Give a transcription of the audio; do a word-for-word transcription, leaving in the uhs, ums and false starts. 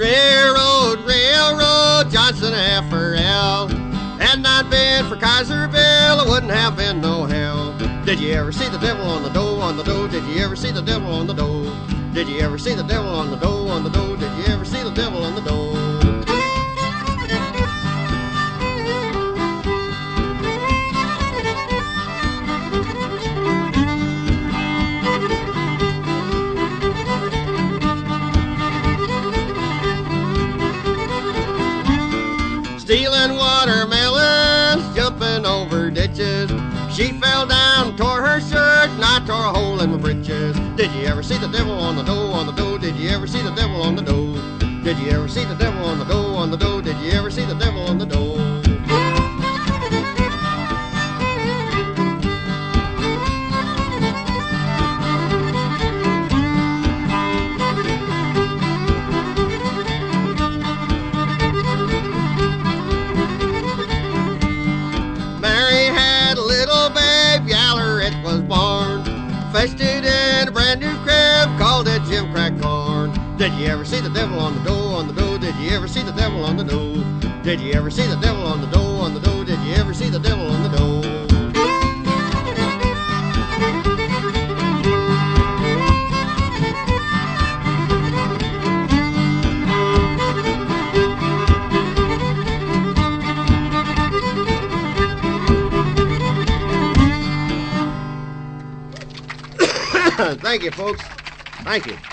Railroad, railroad, Johnson F R L. Had not been for Kaiserville, it wouldn't have been no hell. Did you ever see the devil on the dough, on the dough? Did you ever see the devil on the dough? Did you ever see the devil on the dough, on the dough? Did you ever see the devil on the dough? Stealing watermelons, jumping over ditches. She fell down, tore her shirt, and I tore a hole in my britches. Did you ever see the devil on the dough, on the dough? Did you ever see the devil on the dough? Did you ever see the devil on the dough, on the dough? Did you ever see the devil on the dough? Fetched it in a brand new crib, called it Jim Crack Corn. Did you ever see the devil on the dough, on the dough? Did you ever see the devil on the dough? Did you ever see the devil on the dough, on the dough? Did you ever see the devil on the dough? Thank you, folks. Thank you.